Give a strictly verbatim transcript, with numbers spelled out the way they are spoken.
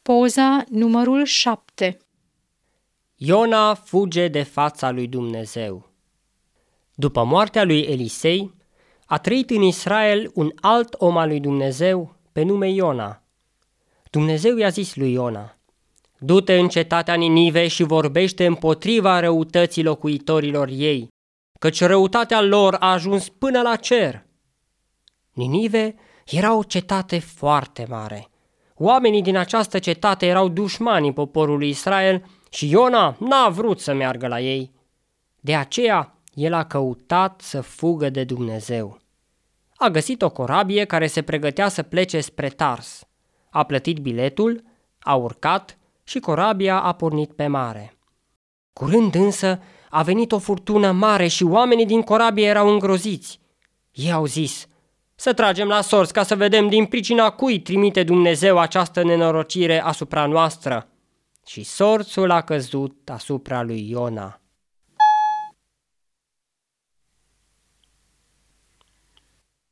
Poza numărul șapte. Iona fuge de fața lui Dumnezeu. După moartea lui Elisei, a trăit în Israel un alt om al lui Dumnezeu pe nume Iona. Dumnezeu i-a zis lui Iona: du-te în cetatea Ninive și vorbește împotriva răutății locuitorilor ei, căci răutatea lor a ajuns până la cer. Ninive era o cetate foarte mare. Oamenii din această cetate erau dușmanii poporului Israel și Iona n-a vrut să meargă la ei. De aceea el a căutat să fugă de Dumnezeu. A găsit o corabie care se pregătea să plece spre Tars. A plătit biletul, a urcat și corabia a pornit pe mare. Curând însă a venit o furtună mare și oamenii din corabie erau îngroziți. Ei au zis: să tragem la sorți ca să vedem din pricina cui trimite Dumnezeu această nenorocire asupra noastră. Și sorțul a căzut asupra lui Iona.